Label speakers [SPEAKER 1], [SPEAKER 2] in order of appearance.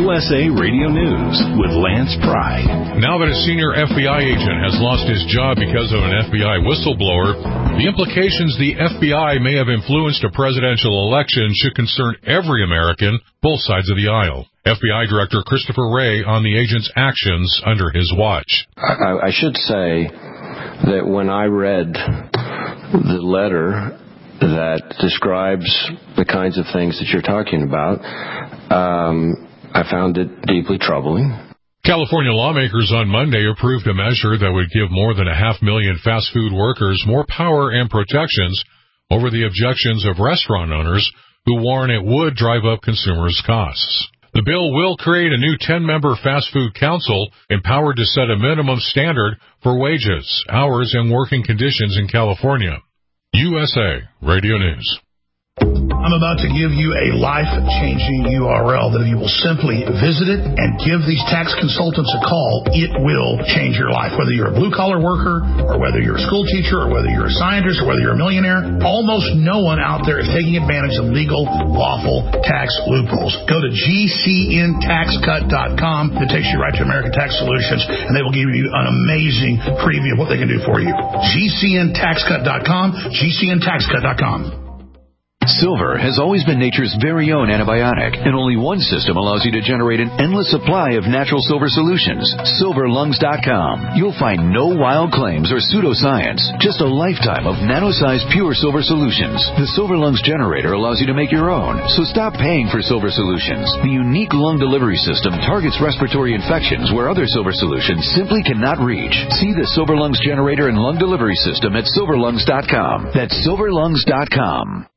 [SPEAKER 1] USA Radio News with Lance Pride.
[SPEAKER 2] Now that a senior FBI agent has lost his job because of an FBI whistleblower, the implications the FBI may have influenced a presidential election should concern every American, both sides of the aisle. FBI Director Christopher Wray on the agent's actions under his watch.
[SPEAKER 3] I should say that when I read the letter that describes the kinds of things that you're talking about, I found it deeply troubling.
[SPEAKER 2] California lawmakers on Monday approved a measure that would give more than 500,000 fast food workers more power and protections over the objections of restaurant owners who warn it would drive up consumers' costs. The bill will create a new 10-member fast food council empowered to set a minimum standard for wages, hours, and working conditions in California. USA Radio News.
[SPEAKER 4] I'm about to give you a life-changing URL that if you will simply visit it and give these tax consultants a call, it will change your life. Whether you're a blue-collar worker or whether you're a school teacher or whether you're a scientist or whether you're a millionaire, almost no one out there is taking advantage of legal, lawful tax loopholes. Go to GCNTaxCut.com. It takes you right to American Tax Solutions, and they will give you an amazing preview of what they can do for you. GCNTaxCut.com, GCNTaxCut.com.
[SPEAKER 5] Silver has always been nature's very own antibiotic, and only one system allows you to generate an endless supply of natural silver solutions. SilverLungs.com. You'll find no wild claims or pseudoscience, just a lifetime of nano-sized pure silver solutions. The Silver Lungs generator allows you to make your own, so stop paying for silver solutions. The unique lung delivery system targets respiratory infections where other silver solutions simply cannot reach. See the Silver Lungs generator and lung delivery system at SilverLungs.com. That's SilverLungs.com.